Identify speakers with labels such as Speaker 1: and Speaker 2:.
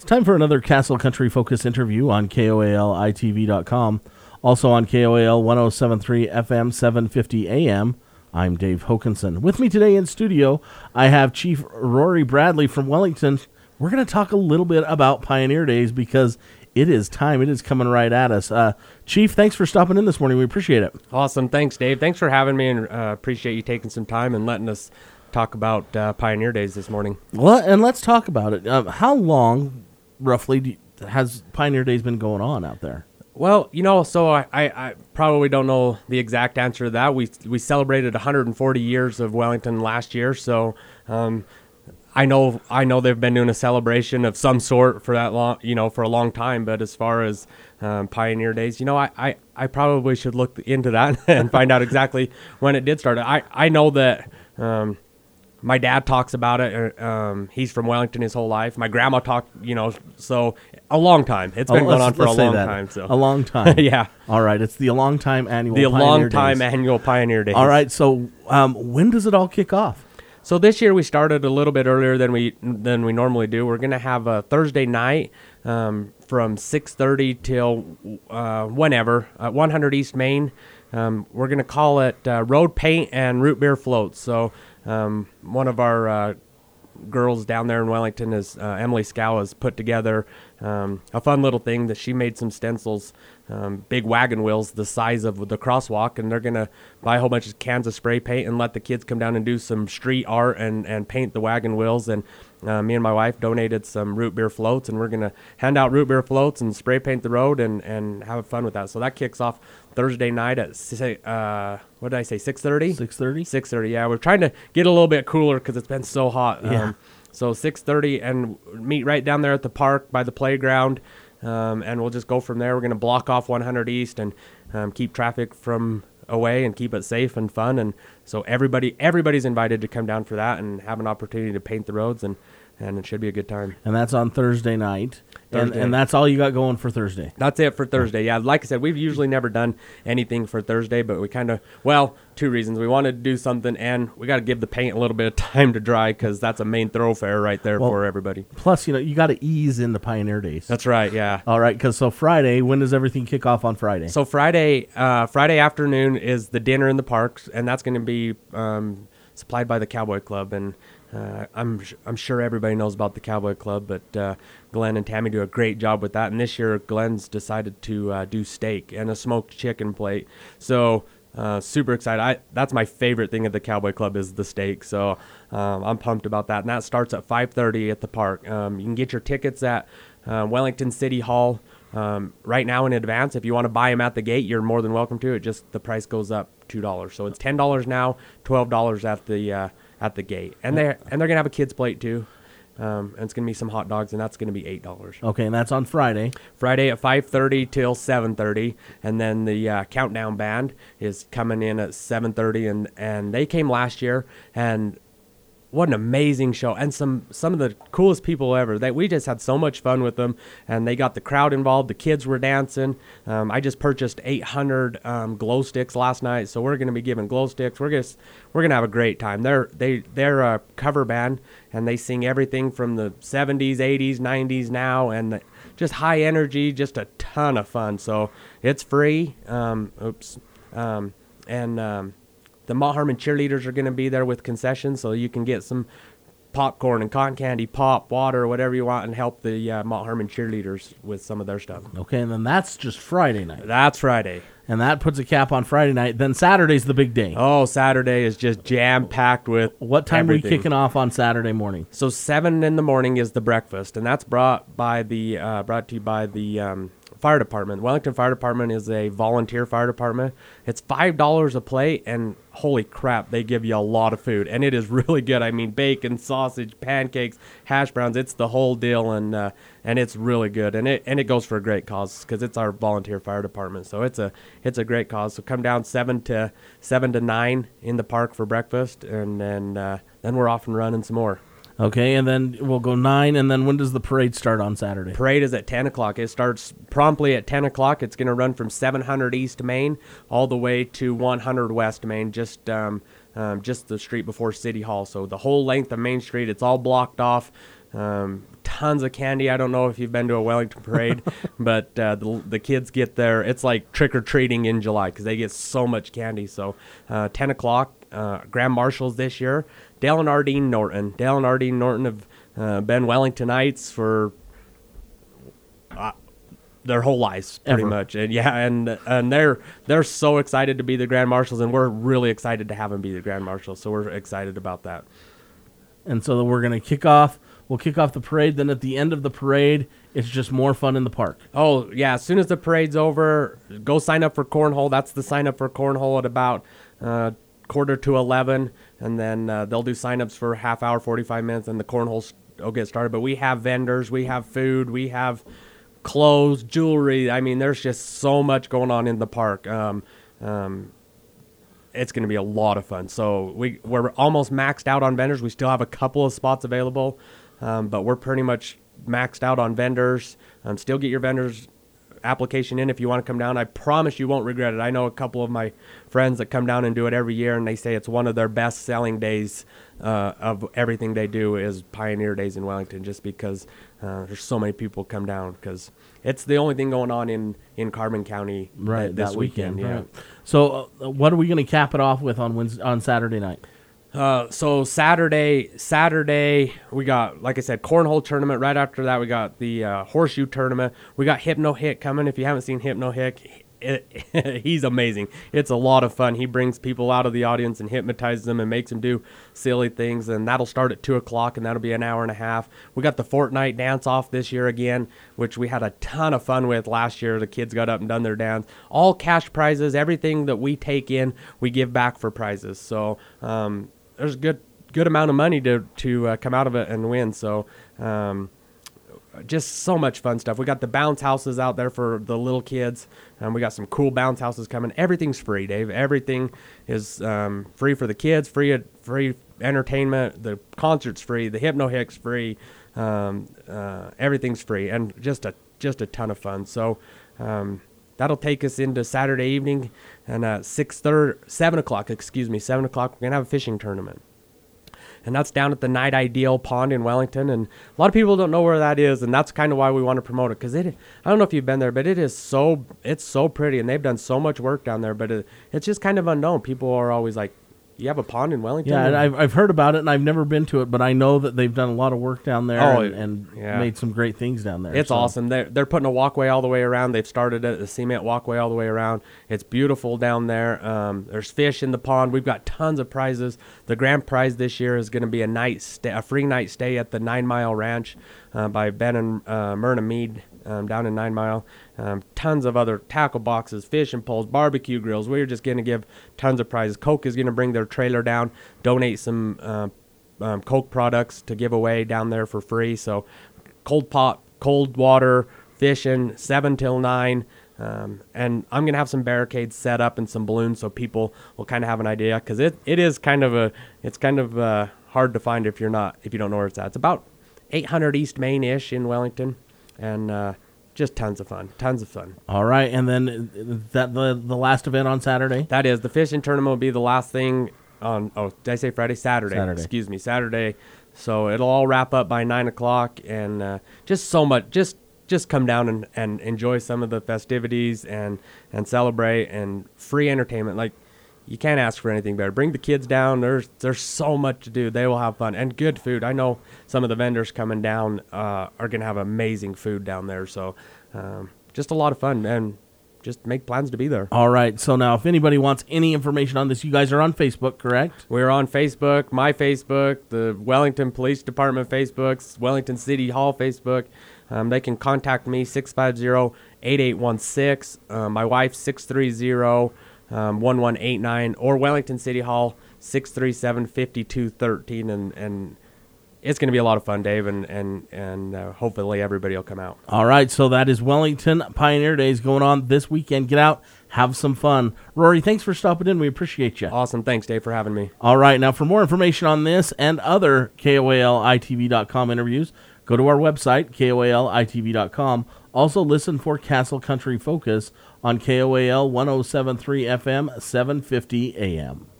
Speaker 1: It's time for another Castle Country Focus interview on KOALITV.com. Also on KOAL 107.3 FM, 750 AM. I'm Dave Hokanson. With me today in studio, I have Chief Rory Bradley from Wellington. We're going to talk a little bit about Pioneer Days because it is time. It is coming right at us. Chief, thanks for stopping in this morning. We appreciate it.
Speaker 2: Awesome. Thanks, Dave. Thanks for having me, and appreciate you taking some time and letting us talk about Pioneer Days this morning.
Speaker 1: Well, and let's talk about it. How long, roughly, has Pioneer Days been going on out there?
Speaker 2: Well, so I probably don't know the exact answer to that. We celebrated 140 years of Wellington last year, so I know they've been doing a celebration of some sort for that long, for a long time. But as far as Pioneer Days, I probably should look into that and find out exactly when it did start. I know that my dad talks about it. He's from Wellington his whole life. My grandma talked, so a long time. It's been going on for a long time. So
Speaker 1: a long time.
Speaker 2: Yeah.
Speaker 1: All right. It's the long time annual.
Speaker 2: Annual Pioneer Days.
Speaker 1: All right. So when does it all kick off?
Speaker 2: So this year we started a little bit earlier than we normally do. We're going to have a Thursday night from 6:30 till whenever, 100 East Main. We're going to call it Road Paint and Root Beer Floats. So one of our girls down there in Wellington is Emily Scow has put together a fun little thing that she made some stencils, big wagon wheels the size of the crosswalk, and they're going to buy a whole bunch of cans of spray paint and let the kids come down and do some street art and paint the wagon wheels. And me and my wife donated some root beer floats, and we're going to hand out root beer floats and spray paint the road and have fun with that. So that kicks off Thursday night at, what did I say, 6:30?
Speaker 1: 6:30?
Speaker 2: 6:30, yeah. We're trying to get a little bit cooler because it's been so hot.
Speaker 1: Yeah.
Speaker 2: So 6:30, and meet right down there at the park by the playground, and we'll just go from there. We're going to block off 100 East and keep traffic from away and keep it safe and fun. And so everybody's invited to come down for that and have an opportunity to paint the roads, and it should be a good time.
Speaker 1: And that's on Thursday night. And that's all you got going for Thursday?
Speaker 2: That's it for Thursday, yeah. Like I said, we've usually never done anything for Thursday, but we two reasons. We wanted to do something, and we got to give the paint a little bit of time to dry because that's a main thoroughfare right there for everybody.
Speaker 1: Plus, you got to ease into Pioneer Days.
Speaker 2: That's right, yeah.
Speaker 1: All right, because Friday, when does everything kick off on Friday?
Speaker 2: So Friday afternoon is the dinner in the parks, and that's going to be supplied by the Cowboy Club, and I'm sure everybody knows about the Cowboy Club, but Glenn and Tammy do a great job with that. And this year, Glenn's decided to do steak and a smoked chicken plate. So super excited. That's my favorite thing at the Cowboy Club is the steak. So I'm pumped about that. And that starts at 5:30 at the park. You can get your tickets at Wellington City Hall right now in advance. If you want to buy them at the gate, you're more than welcome to. It just the price goes up $2. So it's $10 now, $12 at the gate, and they're gonna have a kids plate too, and it's gonna be some hot dogs, and that's gonna be $8.
Speaker 1: Okay, and that's on Friday.
Speaker 2: Friday at 5:30 till 7:30, and then the Countdown Band is coming in at 7:30, and they came last year, and what an amazing show, and some of the coolest people ever. We just had so much fun with them, and they got the crowd involved. The kids were dancing. I just purchased 800 glow sticks last night, so we're going to be giving glow sticks. We're gonna have a great time. They're a cover band, and they sing everything from the 70s, 80s, 90s now, and just high energy, just a ton of fun. So it's free. The Mount Harmon cheerleaders are going to be there with concessions, so you can get some popcorn and cotton candy, pop, water, whatever you want, and help the Mount Harmon cheerleaders with some of their stuff.
Speaker 1: Okay, and then that's just Friday night.
Speaker 2: That's Friday.
Speaker 1: And that puts a cap on Friday night. Then Saturday's the big day.
Speaker 2: Oh, Saturday is just jam-packed with
Speaker 1: What time
Speaker 2: everything.
Speaker 1: are we kicking off on Saturday morning?
Speaker 2: So 7 in the morning is the breakfast, and that's brought to you by the fire department. Wellington Fire Department is a volunteer fire department. It's $5 a plate, and holy crap, they give you a lot of food, and it is really good. I mean, bacon, sausage, pancakes, hash browns, it's the whole deal, and it's really good, and it goes for a great cause because it's our volunteer fire department. So it's a great cause. So come down 7 to 9 in the park for breakfast, and then we're off and running some more.
Speaker 1: Okay, and then we'll go 9, and then when does the parade start on Saturday?
Speaker 2: Parade is at 10 o'clock. It starts promptly at 10 o'clock. It's going to run from 700 East Main all the way to 100 West Main, just the street before City Hall. So the whole length of Main Street, it's all blocked off. tons of candy. I don't know if you've been to a Wellington parade, but the kids get there. It's like trick-or-treating in July because they get so much candy. So 10 o'clock, Grand Marshals this year. Dale and Ardeen Norton. Dale and Ardeen Norton have been Wellingtonites for their whole lives, pretty much. And yeah, and they're so excited to be the Grand Marshals, and we're really excited to have them be the Grand Marshals. So we're excited about that.
Speaker 1: And so we're going to kick off. We'll kick off the parade. Then at the end of the parade, it's just more fun in the park.
Speaker 2: Oh, yeah. As soon as the parade's over, go sign up for cornhole. That's the sign up for cornhole at about 10:45. And then they'll do sign-ups for half hour, 45 minutes, and the cornhole will get started. But we have vendors. We have food. We have clothes, jewelry. I mean, there's just so much going on in the park. It's going to be a lot of fun. So we're almost maxed out on vendors. We still have a couple of spots available, but we're pretty much maxed out on vendors. Still get your vendors application in if you want to come down. I promise you won't regret it. I know a couple of my friends that come down and do it every year, and they say it's one of their best selling days of everything they do is Pioneer Days in Wellington, just because there's so many people come down because it's the only thing going on in Carbon County this weekend. Yeah.
Speaker 1: Right. So what are we going to cap it off with on Saturday night?
Speaker 2: So Saturday we got, like I said, cornhole tournament. Right after that, we got the horseshoe tournament. We got Hypno Hick coming. If you haven't seen Hypno Hick, he's amazing. It's a lot of fun. He brings people out of the audience and hypnotizes them and makes them do silly things. And that'll start at 2 o'clock, and that'll be an hour and a half. We got the Fortnite dance off this year again, which we had a ton of fun with last year. The kids got up and done their dance. All cash prizes. Everything that we take in, we give back for prizes. So there's a good amount of money to come out of it and win. So just so much fun stuff. We got the bounce houses out there for the little kids. We got some cool bounce houses coming. Everything's free, Dave. Everything is free for the kids, free entertainment. The concert's free. The Hypno Hick's free. Everything's free, and just a ton of fun. So that'll take us into Saturday evening, and 7 o'clock, we're going to have a fishing tournament. And that's down at the Night Ideal Pond in Wellington. And a lot of people don't know where that is, and that's kind of why we want to promote it. Because I don't know if you've been there, but it's so pretty, and they've done so much work down there. But it's just kind of unknown. People are always like, you have a pond in Wellington?
Speaker 1: Yeah, and I've heard about it, and I've never been to it, but I know that they've done a lot of work down there and made some great things down there.
Speaker 2: It's awesome. They're putting a walkway all the way around. They've started a cement walkway all the way around. It's beautiful down there. There's fish in the pond. We've got tons of prizes. The grand prize this year is going to be a free night stay at the 9 Mile Ranch by Ben and Myrna Mead. Down in 9 Mile. Tons of other tackle boxes, fishing poles, barbecue grills. We're just going to give tons of prizes. Coke is going to bring their trailer down, donate some Coke products to give away down there for free. So cold pot, cold water, fishing, 7 till 9. And I'm going to have some barricades set up and some balloons so people will kind of have an idea, because it is kind of hard to find if you don't know where it's at. It's about 800 East Main-ish in Wellington. And just tons of fun.
Speaker 1: All right, and then the last event on Saturday?
Speaker 2: That is, the fishing tournament will be the last thing on, did I say Friday? Saturday. Excuse me, Saturday. So it'll all wrap up by 9 o'clock, and just so much, just come down and enjoy some of the festivities and celebrate, and free entertainment. Like, you can't ask for anything better. Bring the kids down. There's so much to do. They will have fun, and good food. I know some of the vendors coming down are going to have amazing food down there. So just a lot of fun, and just make plans to be there.
Speaker 1: All right. So now if anybody wants any information on this, you guys are on Facebook, correct?
Speaker 2: We're on Facebook, my Facebook, the Wellington Police Department Facebook, Wellington City Hall Facebook. They can contact me, 650-8816. My wife, 630-1189, or Wellington City Hall, 637-5213, and it's going to be a lot of fun, Dave, and hopefully everybody will come out.
Speaker 1: All right, so that is Wellington Pioneer Days going on this weekend. Get out, have some fun. Rory, thanks for stopping in. We appreciate you.
Speaker 2: Awesome. Thanks, Dave, for having me.
Speaker 1: All right, now for more information on this and other KOALITV.com interviews, go to our website, KOALITV.com. Also listen for Castle Country Focus on KOAL 107.3 FM, 750 AM.